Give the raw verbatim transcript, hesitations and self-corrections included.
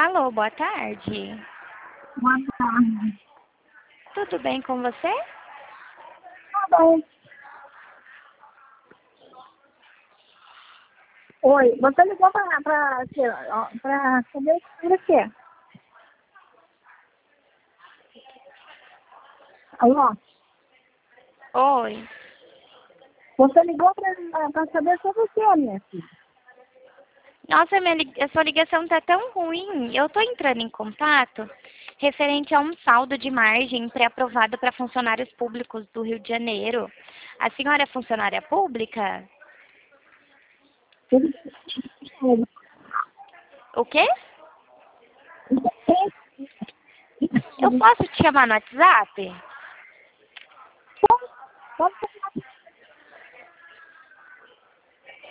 Alô, boa tarde. Boa tarde. Tudo bem com você? Tá bom. Oi, você ligou para para para saber sobre o quê? Alô? Oi. Você ligou para saber sobre o quê, minha filha? Nossa, minha, li- a sua ligação tá tão ruim. Eu tô entrando em contato referente a um saldo de margem pré-aprovado para funcionários públicos do Rio de Janeiro. A senhora é funcionária pública? Tudo bem. O quê? Eu posso te chamar no WhatsApp? Pode